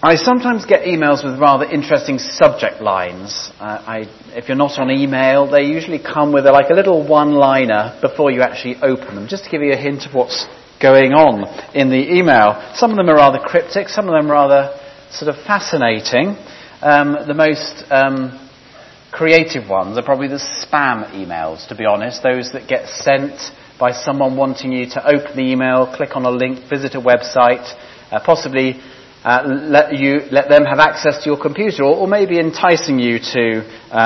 I sometimes get emails with rather interesting subject lines. If you're not on email, they usually come with a little one-liner before you actually open them, just to give you a hint of what's going on in the email. Some of them are rather cryptic, some of them rather sort of fascinating. The most creative ones are probably the spam emails, to be honest, those that get sent by someone wanting you to open the email, click on a link, visit a website, possibly let them have access to your computer, or maybe enticing you to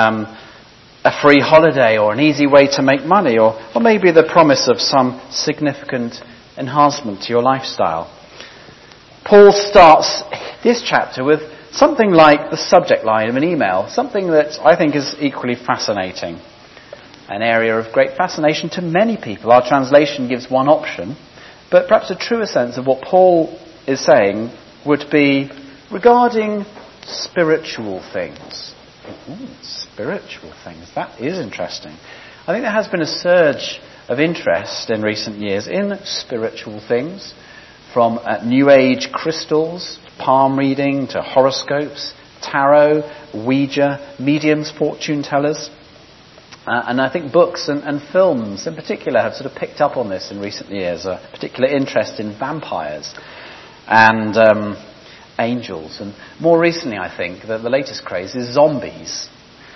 a free holiday or an easy way to make money, or maybe the promise of some significant enhancement to your lifestyle. Paul starts this chapter with something like the subject line of an email, something that I think is equally fascinating, an area of great fascination to many people. Our translation gives one option, but perhaps a truer sense of what Paul is saying would be regarding spiritual things. Spiritual things, that is interesting. I think there has been a surge of interest in recent years in spiritual things, from New Age crystals, palm reading, to horoscopes, tarot, Ouija, mediums, fortune tellers. And I think books and films in particular have sort of picked up on this in recent years, a particular interest in vampires and angels. And more recently, I think, that the latest craze is zombies.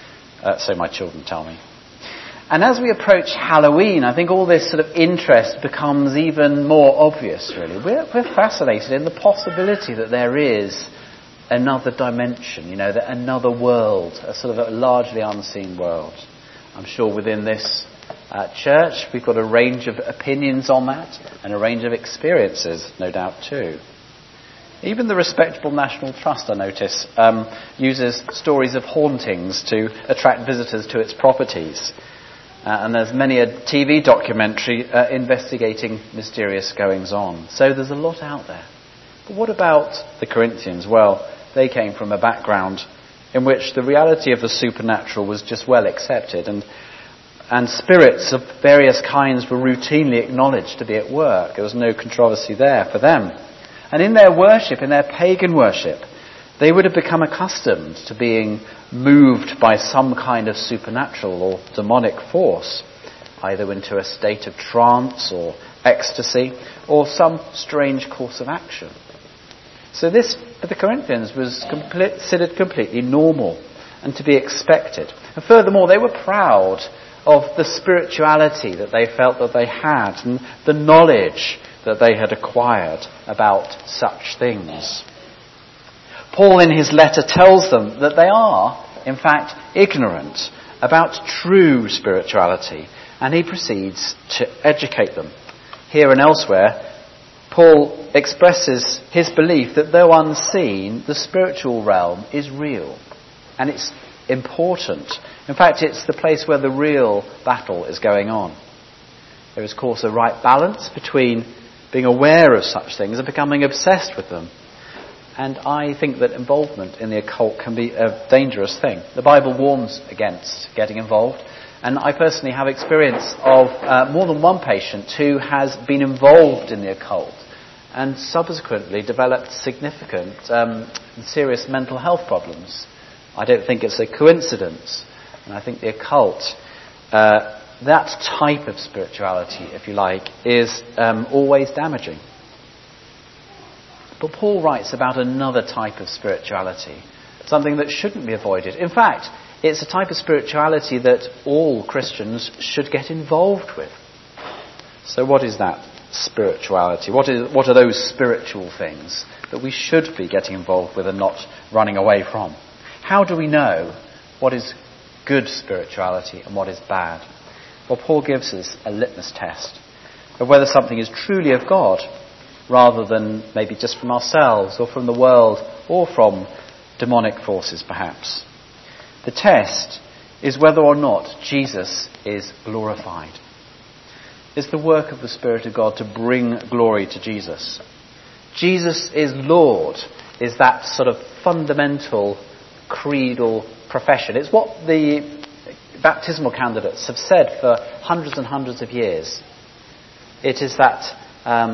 So my children tell me. And as we approach Halloween, I think all this sort of interest becomes even more obvious, really. We're fascinated in the possibility that there is another dimension, that another world, a sort of a largely unseen world. I'm sure within this church we've got a range of opinions on that and a range of experiences, no doubt, too. Even the respectable National Trust, I notice, uses stories of hauntings to attract visitors to its properties. And there's many a TV documentary investigating mysterious goings-on. So there's a lot out there. But what about the Corinthians? Well, they came from a background in which the reality of the supernatural was just well accepted, and spirits of various kinds were routinely acknowledged to be at work. There was no controversy there for them. And in their worship, in their pagan worship, they would have become accustomed to being moved by some kind of supernatural or demonic force, either into a state of trance or ecstasy, or some strange course of action. So this, for the Corinthians, was considered completely normal and to be expected. And furthermore, they were proud of the spirituality that they felt that they had and the knowledge that they had acquired about such things. Paul in his letter tells them that they are, in fact, ignorant about true spirituality, and he proceeds to educate them. Here and elsewhere, Paul expresses his belief that though unseen, the spiritual realm is real, and it's important. In fact, it's the place where the real battle is going on. There is, of course, a right balance between being aware of such things and becoming obsessed with them. And I think that involvement in the occult can be a dangerous thing. The Bible warns against getting involved. And I personally have experience of more than one patient who has been involved in the occult and subsequently developed significant serious mental health problems. I don't think it's a coincidence. And I think the occult, that type of spirituality, if you like, is always damaging. But Paul writes about another type of spirituality, something that shouldn't be avoided. In fact, it's a type of spirituality that all Christians should get involved with. So what is that spirituality? What are those spiritual things that we should be getting involved with and not running away from? How do we know what is good spirituality and what is bad? Well, Paul gives us a litmus test of whether something is truly of God, rather than maybe just from ourselves or from the world or from demonic forces perhaps. The test is whether or not Jesus is glorified. It's the work of the Spirit of God to bring glory to Jesus. Jesus is Lord is that sort of fundamental creedal profession. It's what the baptismal candidates have said for hundreds and hundreds of years. It is that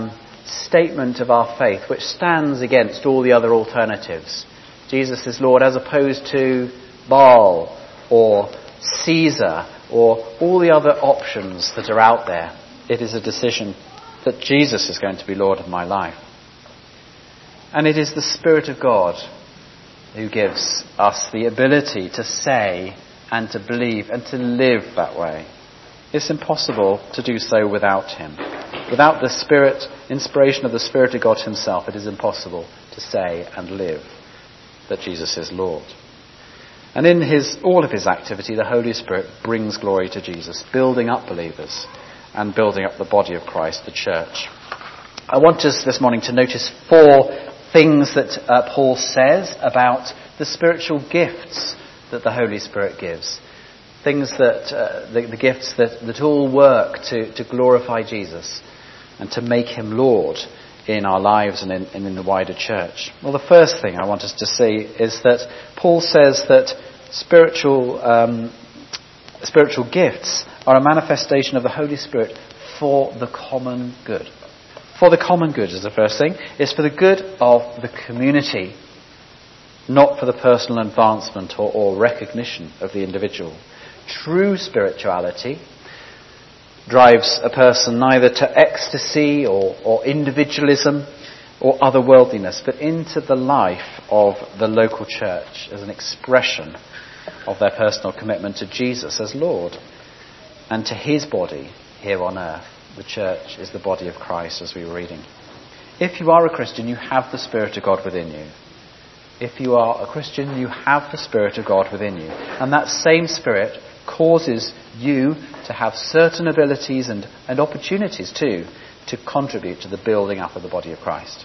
statement of our faith which stands against all the other alternatives. Jesus is Lord as opposed to Baal or Caesar or all the other options that are out there. It is a decision that Jesus is going to be Lord of my life. And it is the Spirit of God who gives us the ability to say and to believe and to live that way. It's impossible to do so without him. Without the Spirit, inspiration of the Spirit of God himself, it is impossible to say and live that Jesus is Lord. And in all of his activity, the Holy Spirit brings glory to Jesus, building up believers and building up the body of Christ, the church. I want us this morning to notice 4 things that Paul says about the spiritual gifts that the Holy Spirit gives. Things that, the gifts that all work to glorify Jesus and to make him Lord in our lives and in the wider church. Well, the first thing I want us to see is that Paul says that spiritual gifts are a manifestation of the Holy Spirit for the common good. For the common good is the first thing. It's for the good of the community, not for the personal advancement or recognition of the individual. True spirituality drives a person neither to ecstasy or individualism or otherworldliness, but into the life of the local church as an expression of their personal commitment to Jesus as Lord and to his body here on earth. The church is the body of Christ, as we were reading. If you are a Christian, you have the Spirit of God within you. If you are a Christian, you have the Spirit of God within you. And that same Spirit causes you to have certain abilities and opportunities too to contribute to the building up of the body of Christ.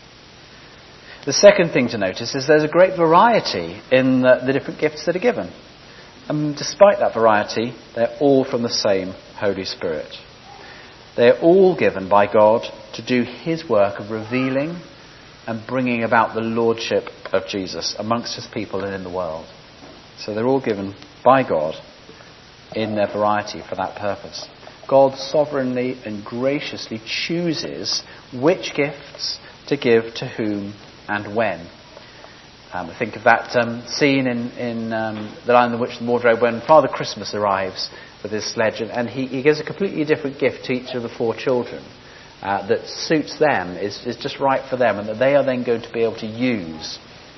The second thing to notice is there's a great variety in the different gifts that are given. And despite that variety, they're all from the same Holy Spirit. They're all given by God to do his work of revealing and bringing about the lordship of Jesus amongst his people and in the world. So they're all given by God in their variety for that purpose. God sovereignly and graciously chooses which gifts to give to whom and when. Think of that scene in The Lion, the Witch and the Wardrobe when Father Christmas arrives with his sledge and he gives a completely different gift to each of the 4 children that suits them, is just right for them, and that they are then going to be able to use.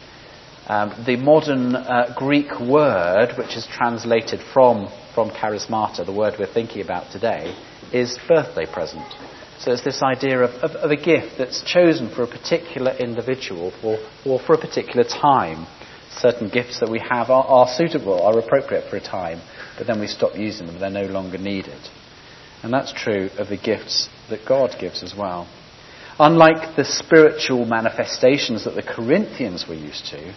The modern Greek word, which is translated from charismata, the word we're thinking about today, is birthday present. So it's this idea of a gift that's chosen for a particular individual or for a particular time. Certain gifts that we have are suitable, are appropriate for a time, but then we stop using them, they're no longer needed. And that's true of the gifts that God gives as well. Unlike the spiritual manifestations that the Corinthians were used to,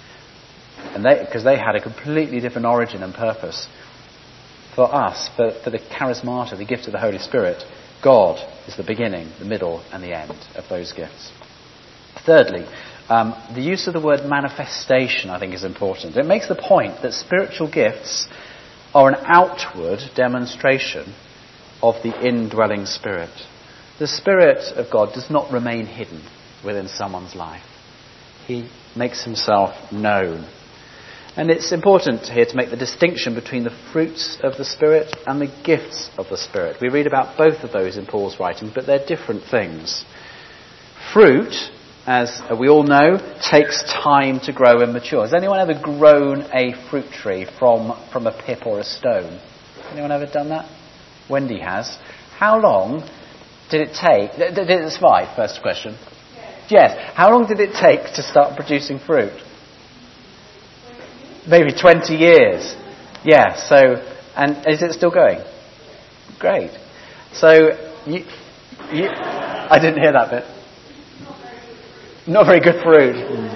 because they had a completely different origin and purpose, for us, for the charismata, the gift of the Holy Spirit, God is the beginning, the middle, and the end of those gifts. Thirdly, the use of the word manifestation, I think, is important. It makes the point that spiritual gifts are an outward demonstration of the indwelling Spirit. The Spirit of God does not remain hidden within someone's life. He makes himself known. And it's important here to make the distinction between the fruits of the Spirit and the gifts of the Spirit. We read about both of those in Paul's writing, but they're different things. Fruit, as we all know, takes time to grow and mature. Has anyone ever grown a fruit tree from a pip or a stone? Anyone ever done that? Wendy has. How long did it take? Did it survive? First question. Yes. How long did it take to start producing fruit? Maybe 20 years. Yeah, so, and is it still going? Great. So, I didn't hear that bit. Not very good fruit.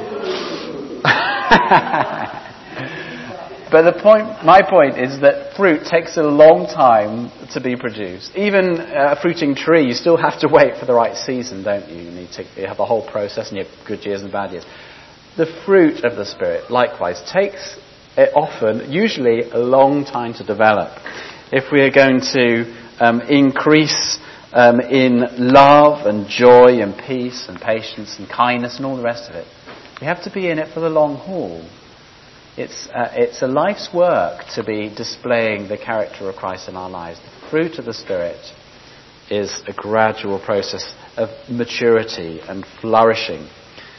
But my point is that fruit takes a long time to be produced. Even a fruiting tree, you still have to wait for the right season, don't you? You have a whole process and you have good years and bad years. The fruit of the Spirit, likewise, takes usually a long time to develop. If we are going to increase in love and joy and peace and patience and kindness and all the rest of it. We have to be in it for the long haul. It's a life's work to be displaying the character of Christ in our lives. The fruit of the Spirit is a gradual process of maturity and flourishing.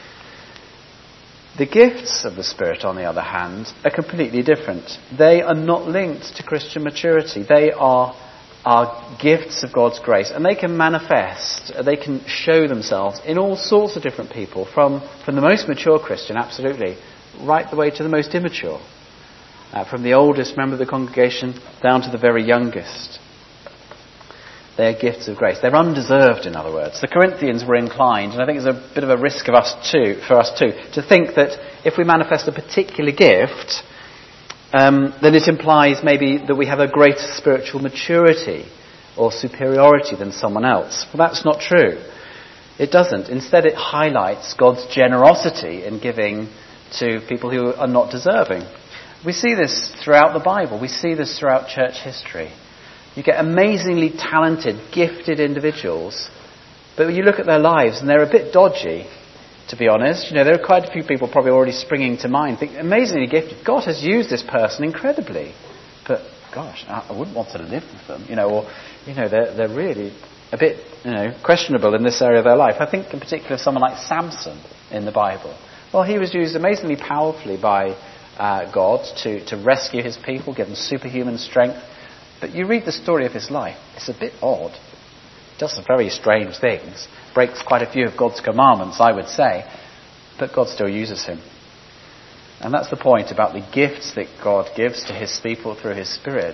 The gifts of the Spirit, on the other hand, are completely different. They are not linked to Christian maturity. They are gifts of God's grace, and they can manifest, they can show themselves in all sorts of different people, from the most mature Christian, absolutely, right the way to the most immature. From the oldest member of the congregation down to the very youngest. They're gifts of grace. They're undeserved, in other words. The Corinthians were inclined, and I think there's a bit of a risk for us too, to think that if we manifest a particular gift, then it implies maybe that we have a greater spiritual maturity or superiority than someone else. Well, that's not true. It doesn't. Instead, it highlights God's generosity in giving to people who are not deserving. We see this throughout the Bible. We see this throughout church history. You get amazingly talented, gifted individuals, but when you look at their lives and they're a bit dodgy, to be honest. There are quite a few people probably already springing to mind. Think, amazingly gifted. God has used this person incredibly, but gosh, I wouldn't want to live with them. They're really a bit, questionable in this area of their life. I think in particular of someone like Samson in the Bible. Well, he was used amazingly powerfully by God to rescue his people, give them superhuman strength. But you read the story of his life, it's a bit odd. He does some very strange things. Breaks quite a few of God's commandments, I would say. But God still uses him. And that's the point about the gifts that God gives to his people through his Spirit.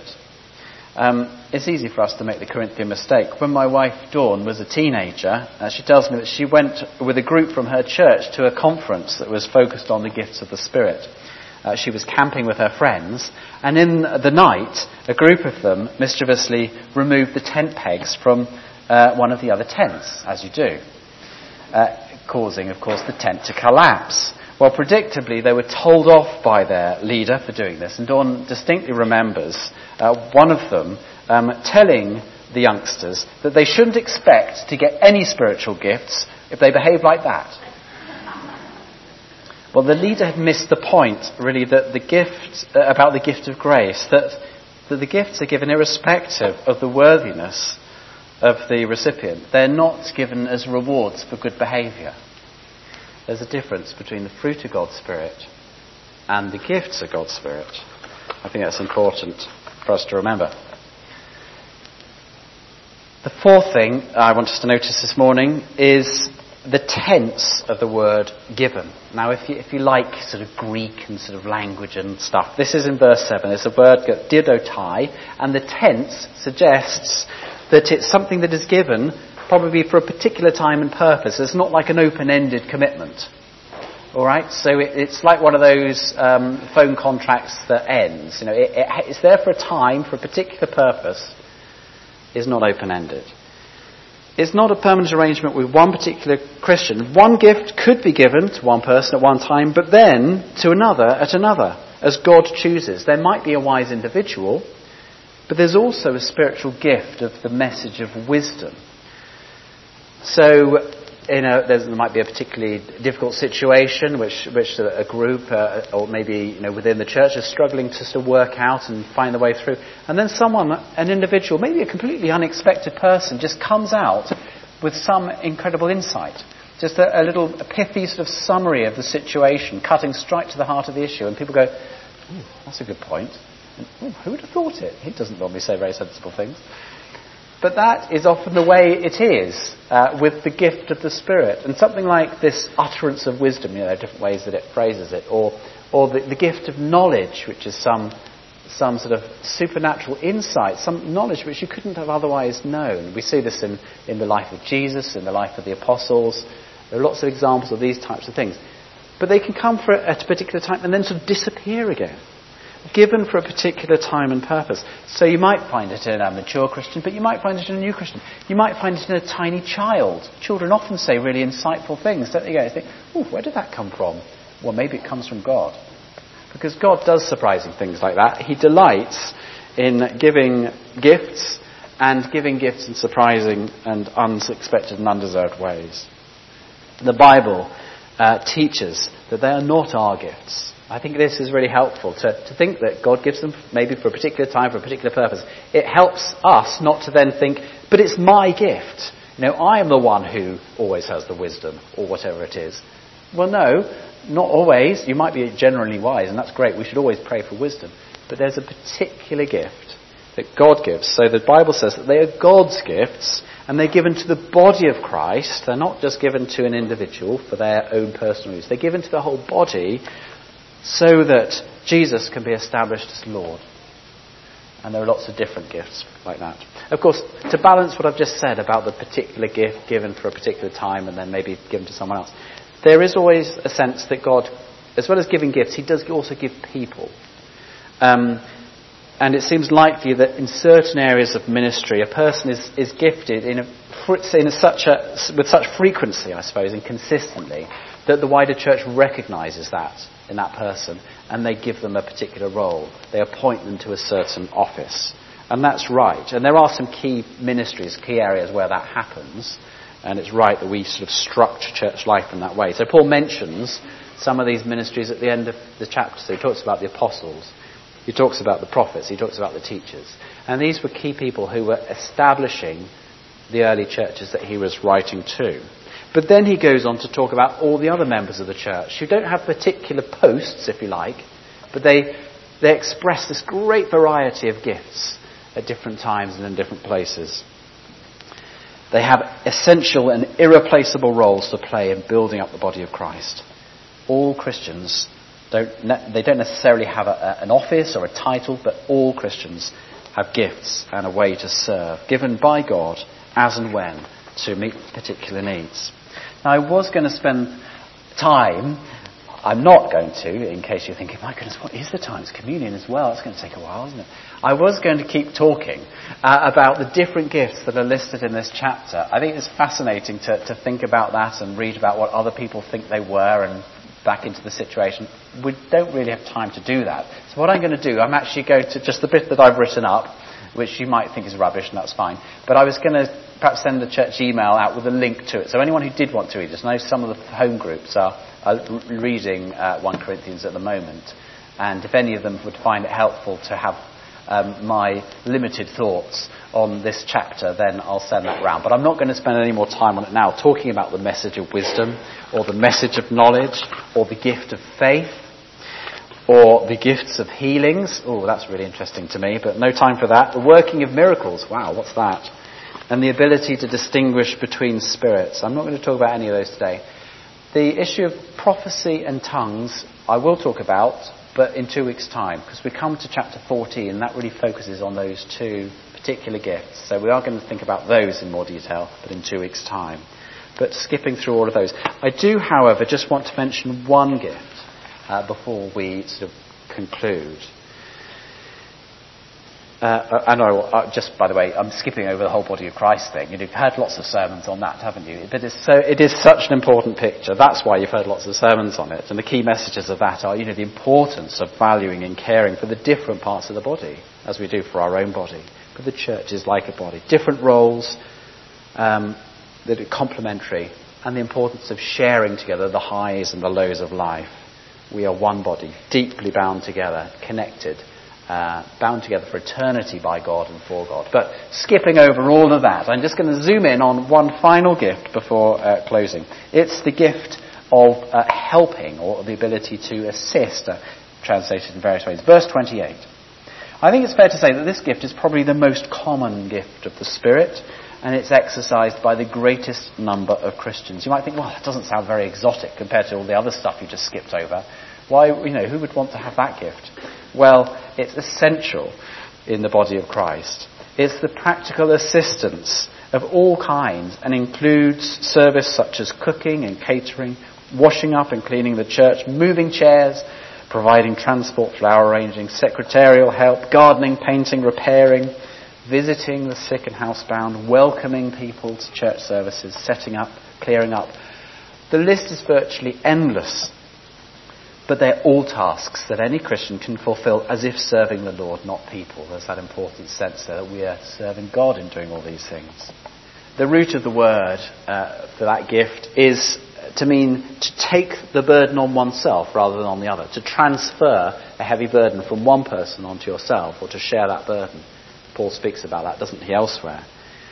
It's easy for us to make the Corinthian mistake. When my wife Dawn was a teenager, she tells me that she went with a group from her church to a conference that was focused on the gifts of the Spirit. She was camping with her friends, and in the night, a group of them mischievously removed the tent pegs from one of the other tents, as you do, causing, of course, the tent to collapse. Well, predictably, they were told off by their leader for doing this, and Dawn distinctly remembers one of them telling the youngsters that they shouldn't expect to get any spiritual gifts if they behave like that. Well, the leader had missed the point, really, that the gift, about the gift of grace, that the gifts are given irrespective of the worthiness of the recipient. They're not given as rewards for good behaviour. There's a difference between the fruit of God's Spirit and the gifts of God's Spirit. I think that's important for us to remember. The fourth thing I want us to notice this morning is the tense of the word given. Now, if you like sort of Greek and sort of language and stuff, this is in verse 7. It's a word, didotai, and the tense suggests that it's something that is given probably for a particular time and purpose. It's not like an open-ended commitment. All right? So it's like one of those phone contracts that ends. It's there for a time, for a particular purpose. It's not open-ended. It's not a permanent arrangement with one particular Christian. One gift could be given to one person at one time, but then to another at another, as God chooses. There might be a wise individual, but there's also a spiritual gift of the message of wisdom. So, there might be a particularly difficult situation which a group or maybe within the church is struggling to sort of work out and find their way through. And then an individual, maybe a completely unexpected person, just comes out with some incredible insight. Just a little pithy sort of summary of the situation, cutting straight to the heart of the issue. And people go, that's a good point. And, who would have thought it? He doesn't normally say very sensible things. But that is often the way it is with the gift of the Spirit. And something like this utterance of wisdom, there are different ways that it phrases it, or the gift of knowledge, which is some sort of supernatural insight, some knowledge which you couldn't have otherwise known. We see this in the life of Jesus, in the life of the apostles. There are lots of examples of these types of things. But they can come at a particular time and then sort of disappear again. Given for a particular time and purpose. So you might find it in a mature Christian, but you might find it in a new Christian. You might find it in a tiny child. Children often say really insightful things, don't they? You think, where did that come from? Well, maybe it comes from God. Because God does surprising things like that. He delights in giving gifts and giving gifts in surprising and unexpected and undeserved ways. The Bible teaches that they are not our gifts. I think this is really helpful to think that God gives them maybe for a particular time, for a particular purpose. It helps us not to then think, but it's my gift. I am the one who always has the wisdom, or whatever it is. Well, no, not always. You might be generally wise, and that's great. We should always pray for wisdom. But there's a particular gift that God gives. So the Bible says that they are God's gifts, and they're given to the body of Christ. They're not just given to an individual for their own personal use. They're given to the whole body so that Jesus can be established as Lord. And there are lots of different gifts like that. Of course, to balance what I've just said about the particular gift given for a particular time and then maybe given to someone else, there is always a sense that God, as well as giving gifts, he does also give people. And it seems likely that in certain areas of ministry, a person is gifted with such frequency, I suppose, and consistently, that the wider church recognises that in that person, and they give them a particular role. They appoint them to a certain office. And that's right. And there are some key ministries, key areas where that happens, and it's right that we sort of structure church life in that way. So Paul mentions some of these ministries at the end of the chapter. So he talks about the apostles, he talks about the prophets, he talks about the teachers. And these were key people who were establishing the early churches that he was writing to. But then he goes on to talk about all the other members of the church who don't have particular posts, if you like, but they express this great variety of gifts at different times and in different places. They have essential and irreplaceable roles to play in building up the body of Christ. All Christians don't necessarily have an office or a title, but all Christians have gifts and a way to serve, given by God as and when to meet particular needs. Now, I was going to spend time, I'm not going to, in case you're thinking, my goodness, what is the time? It's communion as well. It's going to take a while, isn't it? I was going to keep talking about the different gifts that are listed in this chapter. I think it's fascinating to think about that and read about what other people think they were and back into the situation. We don't really have time to do that. So what I'm going to do, I'm actually going to, just the bit that I've written up, which you might think is rubbish, and that's fine. But I was going to perhaps send a church email out with a link to it. So anyone who did want to read it, I know some of the home groups are reading 1 Corinthians at the moment. And if any of them would find it helpful to have my limited thoughts on this chapter, then I'll send that round. But I'm not going to spend any more time on it now, talking about the message of wisdom, or the message of knowledge, or the gift of faith, or the gifts of healings. Oh, that's really interesting to me, but no time for that. The working of miracles. Wow, what's that? And the ability to distinguish between spirits. I'm not going to talk about any of those today. The issue of prophecy and tongues I will talk about, but in 2 weeks' time, because we come to chapter 14, and that really focuses on those two particular gifts. So we are going to think about those in more detail, but in 2 weeks' time. But skipping through all of those. I do, however, just want to mention one gift before we sort of conclude. Just by the way, I'm skipping over the whole body of Christ thing. You've heard lots of sermons on that, haven't you? But it is such an important picture. That's why you've heard lots of sermons on it. And the key messages of that are, the importance of valuing and caring for the different parts of the body, as we do for our own body. But the church is like a body. Different roles that are complementary, and the importance of sharing together the highs and the lows of life. We are one body, deeply bound together, connected, bound together for eternity by God and for God. But skipping over all of that, I'm just going to zoom in on one final gift before closing. It's the gift of helping, or the ability to assist, translated in various ways. Verse 28. I think it's fair to say that this gift is probably the most common gift of the Spirit, and it's exercised by the greatest number of Christians. You might think, well, that doesn't sound very exotic compared to all the other stuff you just skipped over. Why, who would want to have that gift? Well, it's essential in the body of Christ. It's the practical assistance of all kinds and includes service such as cooking and catering, washing up and cleaning the church, moving chairs, providing transport, flower arranging, secretarial help, gardening, painting, repairing, visiting the sick and housebound, welcoming people to church services, setting up, clearing up. The list is virtually endless. But they're all tasks that any Christian can fulfill as if serving the Lord, not people. There's that important sense there that we are serving God in doing all these things. The root of the word for that gift is to mean to take the burden on oneself rather than on the other. To transfer a heavy burden from one person onto yourself, or to share that burden. Paul speaks about that, doesn't he, elsewhere?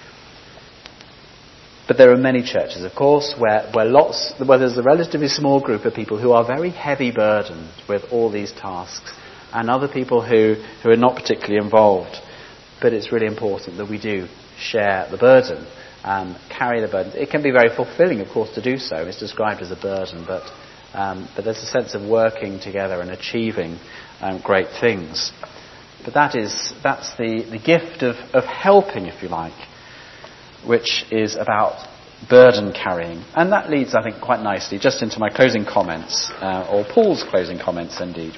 But there are many churches, of course, where there's a relatively small group of people who are very heavy burdened with all these tasks, and other people who are not particularly involved. But it's really important that we do share the burden, carry the burden. It can be very fulfilling, of course, to do so. It's described as a burden, but there's a sense of working together and achieving great things. But that's the gift of helping, if you like, which is about burden carrying. And that leads, I think, quite nicely just into my closing comments, or Paul's closing comments indeed.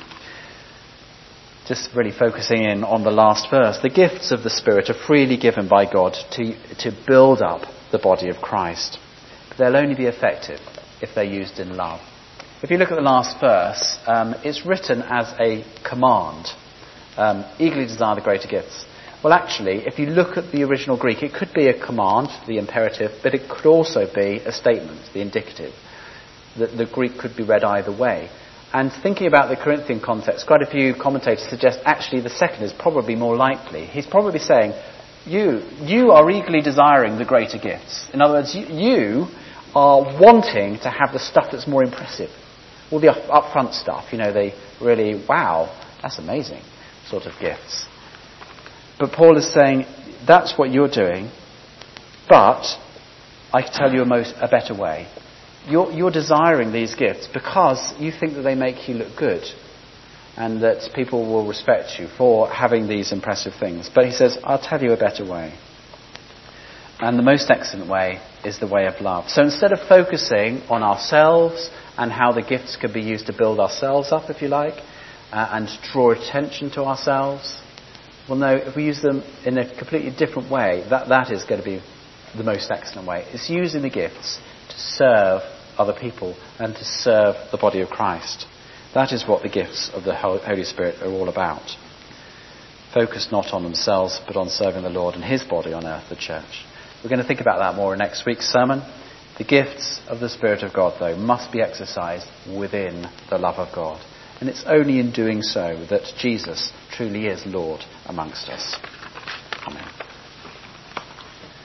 Just really focusing in on the last verse. The gifts of the Spirit are freely given by God to build up the body of Christ. But they'll only be effective if they're used in love. If you look at the last verse, it's written as a command. Eagerly desire the greater gifts. Well, actually, if you look at the original Greek, it could be a command, the imperative, but it could also be a statement, the indicative. The Greek could be read either way. And thinking about the Corinthian context, quite a few commentators suggest actually the second is probably more likely. He's probably saying, you are eagerly desiring the greater gifts. In other words, you are wanting to have the stuff that's more impressive. All the upfront stuff, they really, wow, that's amazing sort of gifts. But Paul is saying, that's what you're doing, but I can tell you a better way. You're desiring these gifts because you think that they make you look good and that people will respect you for having these impressive things. But he says, I'll tell you a better way. And the most excellent way is the way of love. So instead of focusing on ourselves and how the gifts could be used to build ourselves up, if you like, and draw attention to ourselves, well, no, if we use them in a completely different way, that is going to be the most excellent way. It's using the gifts to serve other people and to serve the body of Christ. That is what the gifts of the Holy Spirit are all about. Focus not on themselves, but on serving the Lord and his body on earth, the church. We're going to think about that more in next week's sermon. The gifts of the Spirit of God, though, must be exercised within the love of God. And it's only in doing so that Jesus truly is Lord amongst us. Amen.